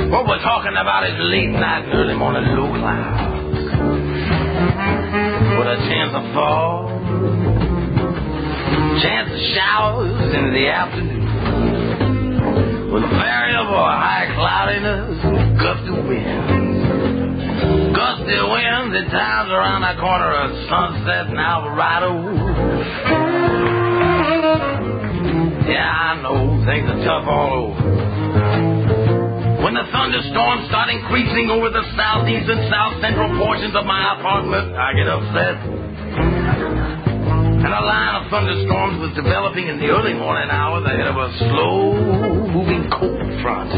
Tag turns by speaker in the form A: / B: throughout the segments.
A: What we're talking about is late night and early morning low clouds with a chance of fall, chance of showers in the afternoon, with variable high cloudiness and gusty winds. Gusty winds at times around the corner of Sunset and Alvarado. Yeah, I know, things are tough all over. When the thunderstorms start increasing over the southeast and south central portions of my apartment, I get upset. And a line of thunderstorms was developing in the early morning hours ahead of a slow-moving cold front.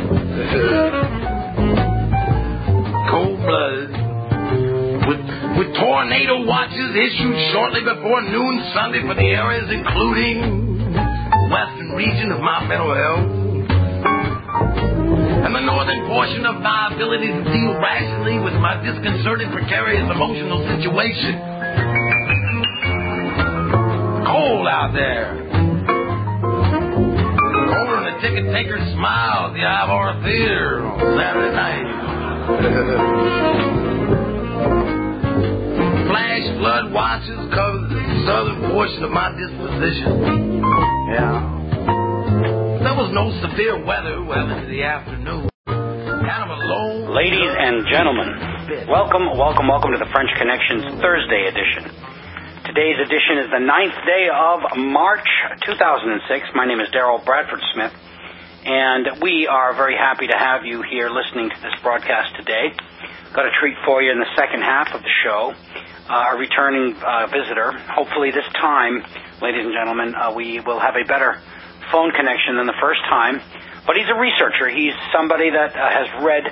A: Cold-blooded. With tornado watches issued shortly before noon Sunday for the areas including the western region of my mental health and the northern portion of my ability to deal rationally with my disconcerting, precarious emotional situation. Cold out there. Colder than a ticket taker's smile at the Ivor Theater on Saturday night. Flash flood watches cover the southern portion of my disposition. Yeah. There was no severe weather well into the afternoon. Kind of a low...
B: Ladies and gentlemen, welcome to the French Connections Thursday edition. Today's edition is the 9th day of March 2006. My name is Daryl Bradford Smith, and we are very happy to have you here listening to this broadcast today. Got a treat for you in the second half of the show. A returning visitor. Hopefully this time, ladies and gentlemen, we will have a better phone connection than the first time. But he's a researcher. He's somebody that has read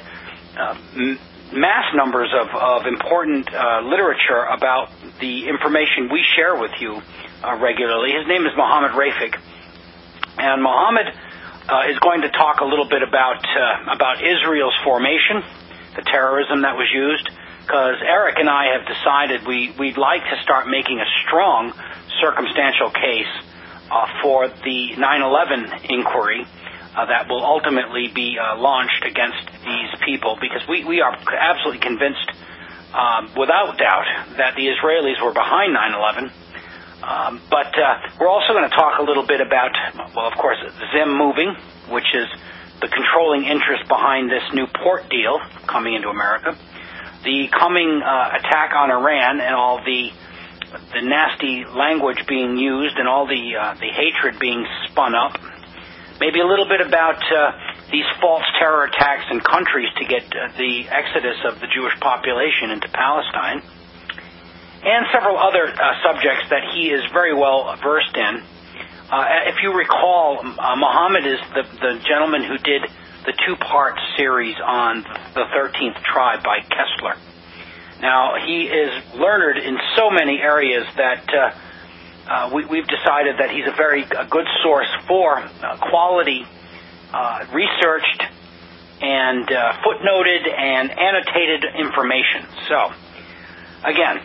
B: mass numbers of important literature about the information we share with you regularly. His name is Mohammed Rafik. And Mohammed is going to talk a little bit about Israel's formation, the terrorism that was used, because Eric and I have decided we'd like to start making a strong circumstantial case for the 9/11 inquiry that will ultimately be launched against these people, because we are absolutely convinced, without doubt, that the Israelis were behind 9/11. But we're also going to talk a little bit about, well, of course, Zim moving, which is the controlling interest behind this new port deal coming into America, the coming attack on Iran and all the nasty language being used and all the hatred being spun up. Maybe a little bit about these false terror attacks in countries to get the exodus of the Jewish population into Palestine. And several other subjects that he is very well versed in. If you recall, Muhammad is the gentleman who did the two-part series on the 13th tribe by Kessler. Now, he is learned in so many areas that we've decided that he's a very good source for quality, researched, and footnoted and annotated information. So, again,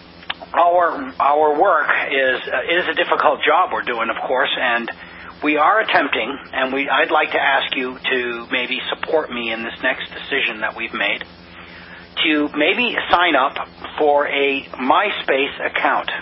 B: our work is a difficult job we're doing, of course, and we are attempting, and I'd like to ask you to maybe support me in this next decision that we've made, to maybe sign up for a MySpace account.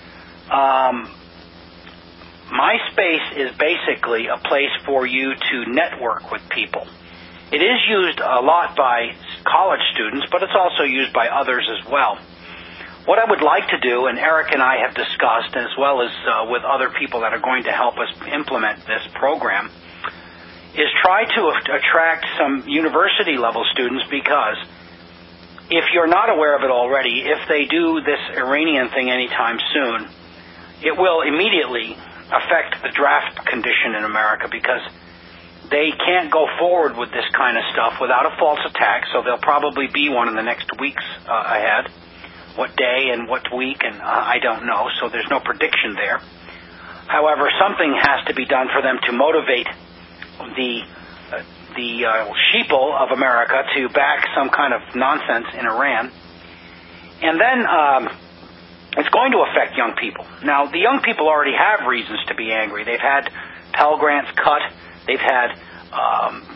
B: MySpace is basically a place for you to network with people. It is used a lot by college students, but it's also used by others as well. What I would like to do, and Eric and I have discussed, as well as with other people that are going to help us implement this program, is try to attract some university-level students, because if you're not aware of it already, if they do this Iranian thing anytime soon, it will immediately affect the draft condition in America, because they can't go forward with this kind of stuff without a false attack, so there'll probably be one in the next weeks ahead. What day and what week, and I don't know, so there's no prediction there. However, something has to be done for them to motivate the sheeple of America to back some kind of nonsense in Iran. And then it's going to affect young people. Now, the young people already have reasons to be angry. They've had Pell Grants cut. They've had the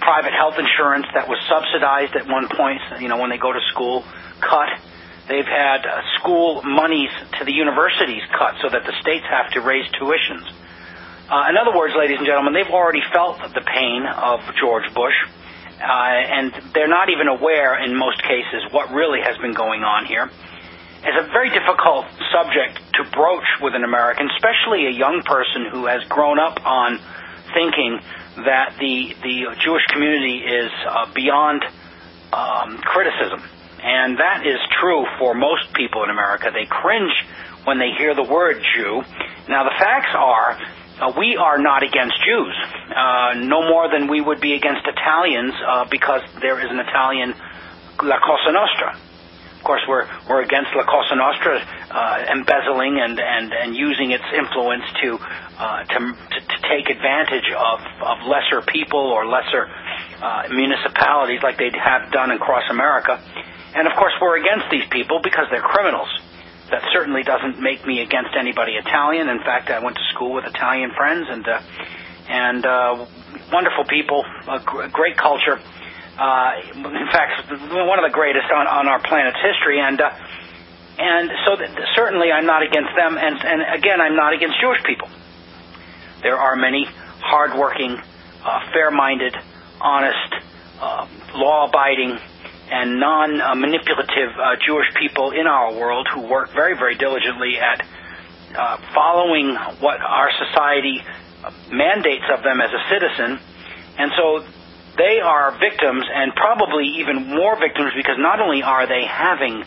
B: private health insurance that was subsidized at one point, when they go to school, cut. They've had school monies to the universities cut so that the states have to raise tuitions. In other words, ladies and gentlemen, they've already felt the pain of George Bush, and they're not even aware, in most cases, what really has been going on here. It's a very difficult subject to broach with an American, especially a young person who has grown up on thinking that the Jewish community is beyond criticism. And that is true for most people in America. They cringe when they hear the word Jew. Now, the facts are, we are not against Jews, no more than we would be against Italians, because there is an Italian La Cosa Nostra. Of course, we're against La Cosa Nostra embezzling and using its influence to take advantage of lesser people or lesser municipalities like they have done across America. And of course, we're against these people because they're criminals. That certainly doesn't make me against anybody Italian. In fact, I went to school with Italian friends and wonderful people, great culture. In fact, one of the greatest on our planet's history. And so certainly I'm not against them. And again, I'm not against Jewish people. There are many hardworking, fair-minded, honest, law-abiding, and non-manipulative Jewish people in our world who work very, very diligently at following what our society mandates of them as a citizen. And so they are victims, and probably even more victims, because not only are they having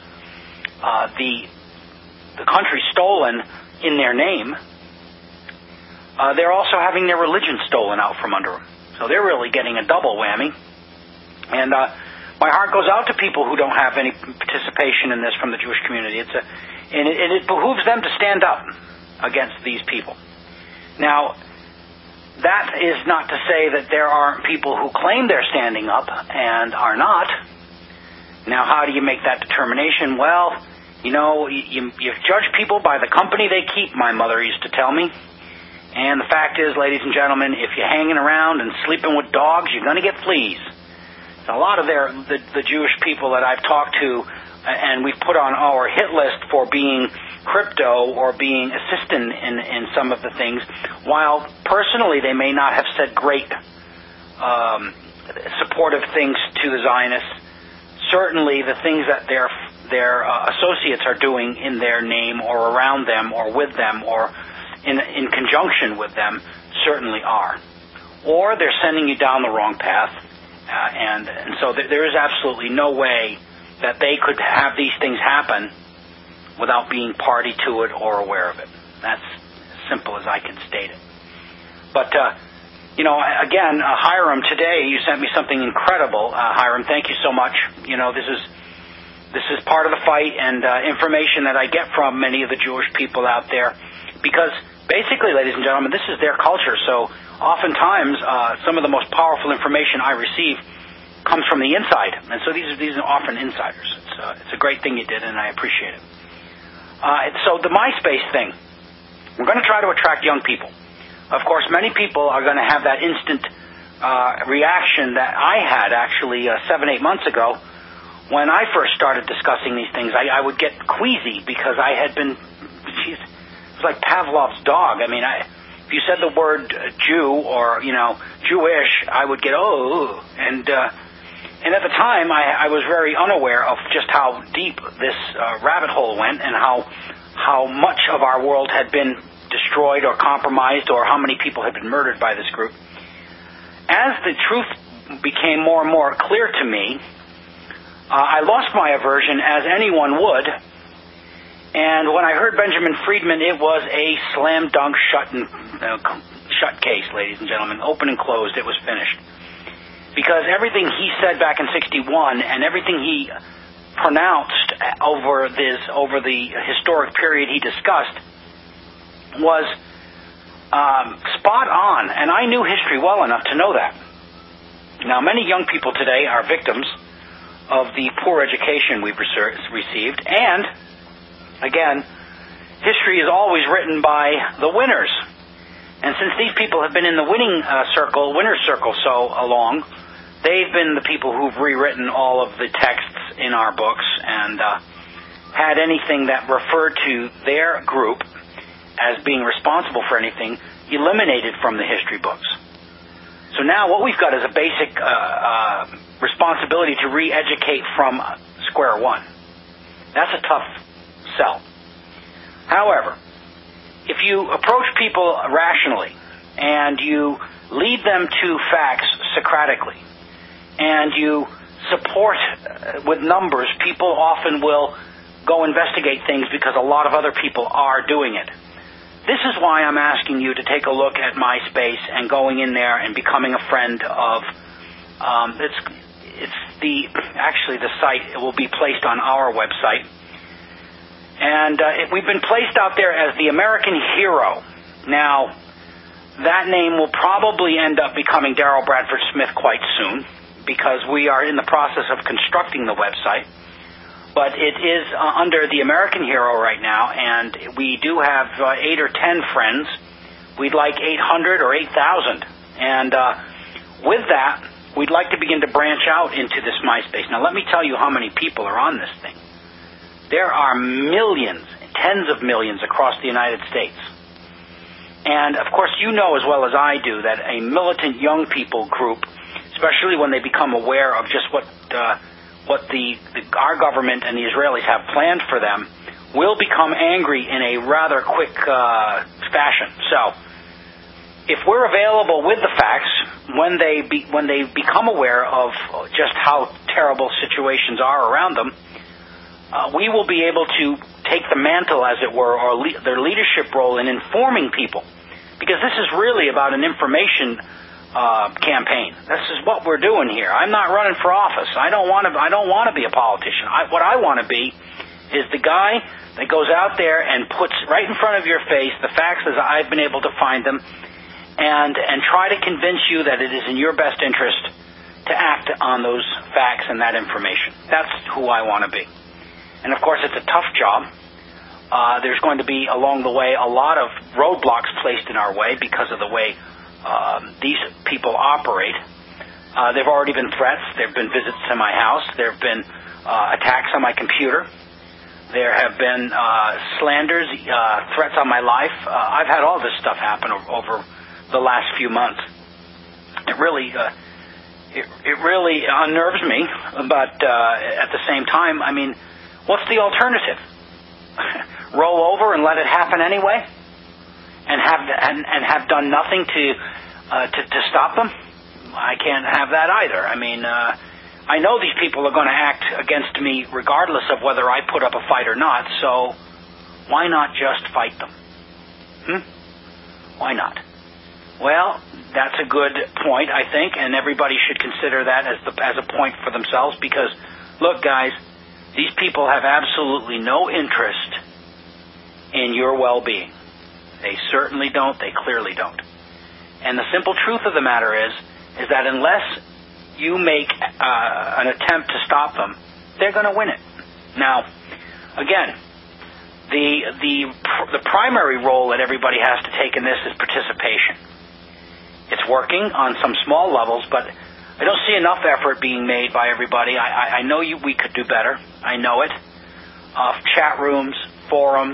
B: the country stolen in their name, they're also having their religion stolen out from under them. So they're really getting a double whammy. And my heart goes out to people who don't have any participation in this from the Jewish community. And it behooves them to stand up against these people. Now, that is not to say that there aren't people who claim they're standing up and are not. Now, how do you make that determination? Well, you judge people by the company they keep, my mother used to tell me. And the fact is, ladies and gentlemen, if you're hanging around and sleeping with dogs, you're going to get fleas. A lot of the Jewish people that I've talked to, and we've put on our hit list for being crypto or being assistant in some of the things, while personally they may not have said great supportive things to the Zionists, certainly the things that their associates are doing in their name or around them or with them or in conjunction with them certainly are. Or they're sending you down the wrong path. And so there is absolutely no way that they could have these things happen without being party to it or aware of it. That's as simple as I can state it. But, again, Hiram, today you sent me something incredible. Hiram, thank you so much. This is part of the fight and information that I get from many of the Jewish people out there, because basically, ladies and gentlemen, this is their culture. So oftentimes, some of the most powerful information I receive comes from the inside, and so these are often insiders. It's a great thing you did, and I appreciate it. So the MySpace thing, we're going to try to attract young people. Of course, many people are going to have that instant reaction that I had actually 7-8 months ago when I first started discussing these things. I would get queasy because I had been, it was like Pavlov's dog. I mean, if you said the word Jew or, Jewish, I would get, and at the time, I was very unaware of just how deep this rabbit hole went and how much of our world had been destroyed or compromised or how many people had been murdered by this group. As the truth became more and more clear to me, I lost my aversion, as anyone would. And when I heard Benjamin Friedman, it was a slam dunk shut case, ladies and gentlemen. Open and closed. It was finished. Because everything he said back in 1961 and everything he pronounced over the historic period he discussed was spot on. And I knew history well enough to know that. Now, many young people today are victims of the poor education we've received. And, again, history is always written by the winners. And since these people have been in the winner's circle so long, They've been the people who've rewritten all of the texts in our books and had anything that referred to their group as being responsible for anything eliminated from the history books. So now what we've got is a basic responsibility to re-educate from square one. That's a tough sell. However, if you approach people rationally and you lead them to facts Socratically and you support with numbers, people often will go investigate things because a lot of other people are doing it. This is why I'm asking you to take a look at MySpace and going in there and becoming a friend of. The site will be placed on our website, and we've been placed out there as the American Hero. Now, that name will probably end up becoming Darrell Bradford Smith quite soon because we are in the process of constructing the website. But it is under the American Hero right now, and we do have 8 or 10 friends. We'd like 800 or 8,000. And with that, we'd like to begin to branch out into this MySpace. Now, let me tell you how many people are on this thing. There are millions, tens of millions across the United States. And, of course, you know as well as I do that a militant young people group, especially when they become aware of just what our government and the Israelis have planned for them, will become angry in a rather quick fashion. So, if we're available with the facts when they become aware of just how terrible situations are around them, we will be able to take the mantle, as it were, or their leadership role in informing people, because this is really about an information campaign. This is what we're doing here. I'm not running for office. I don't want to be a politician. What I want to be is the guy that goes out there and puts right in front of your face the facts as I've been able to find them, and try to convince you that it is in your best interest to act on those facts and that information. That's who I want to be. And of course, it's a tough job. There's going to be along the way a lot of roadblocks placed in our way because of the way these people operate. There have already been threats. There have been visits to my house. There have been attacks on my computer. There have been slanders, threats on my life. I've had all this stuff happen over the last few months. It really unnerves me. But at the same time, I mean, what's the alternative? Roll over and let it happen anyway? And have done nothing to stop them? I can't have that either. I mean, I know these people are going to act against me regardless of whether I put up a fight or not. So why not just fight them? Why not? Well, that's a good point, I think, and everybody should consider that as a point for themselves. Because, look, guys, these people have absolutely no interest in your well-being. They certainly don't. They clearly don't. And the simple truth of the matter is that unless you make an attempt to stop them, they're going to win it. Now, again, the primary role that everybody has to take in this is participation. It's working on some small levels, but I don't see enough effort being made by everybody. I know we could do better. I know it. Chat rooms, forums,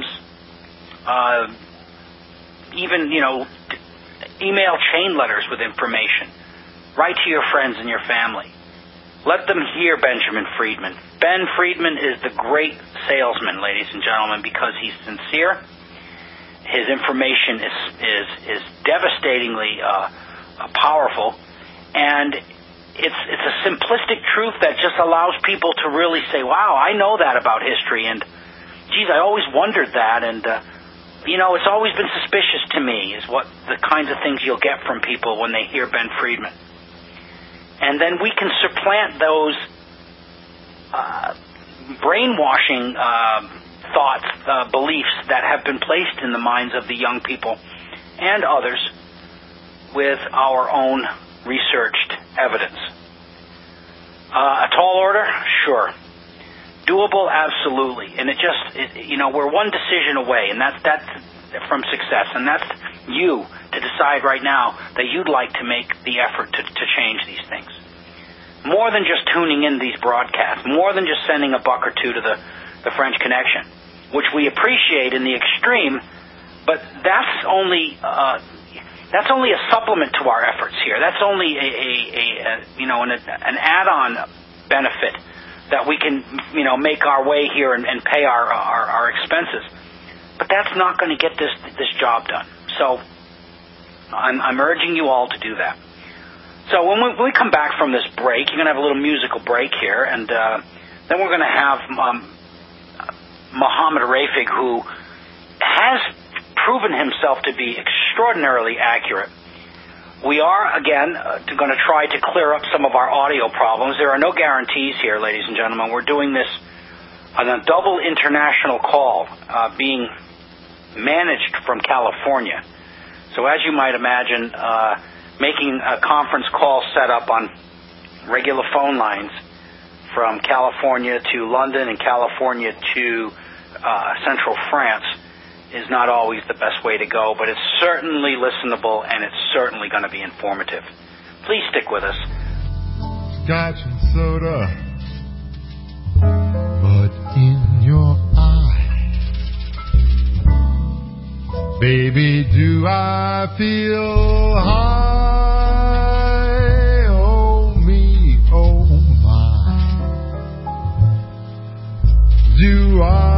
B: even, email chain letters with information. Write to your friends and your family. Let them hear Benjamin Friedman. Ben Friedman is the great salesman, ladies and gentlemen, because he's sincere. His information is devastatingly powerful, and it's a simplistic truth that just allows people to really say, wow, I know that about history, and geez, I always wondered that, and it's always been suspicious to me, is what the kinds of things you'll get from people when they hear Ben Friedman. And then we can supplant those brainwashing thoughts, beliefs that have been placed in the minds of the young people and others with our own researched evidence. A tall order? Sure. Doable? Absolutely. And we're one decision away, and that's from success. And that's you to decide right now that you'd like to make the effort to change these things. more than just tuning in these broadcasts, more than just sending a buck or two to the French Connection, which we appreciate in the extreme, but that's only a supplement to our efforts here. That's only an add-on benefit that we can make our way here and pay our expenses. But that's not going to get this job done. So I'm urging you all to do that. So when we come back from this break, you're going to have a little musical break here, and then we're going to have Mohammed Rafig, who has proven himself to be extraordinarily accurate. We are, again, going to try to clear up some of our audio problems. There are no guarantees here, ladies and gentlemen. We're doing this on a double international call, being managed from California. So as you might imagine, making a conference call set up on regular phone lines from California to London and California to central France is not always the best way to go, but it's certainly listenable and it's certainly going to be informative. Please stick with us.
C: Scotch and soda, but in your eye, baby, do I feel high? Oh me, oh my, do I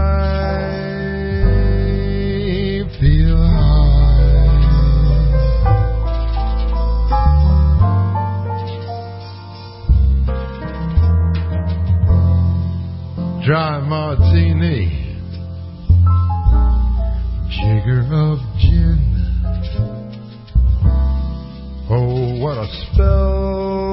C: feel high? Dry martini, jigger of gin. Oh, what a spell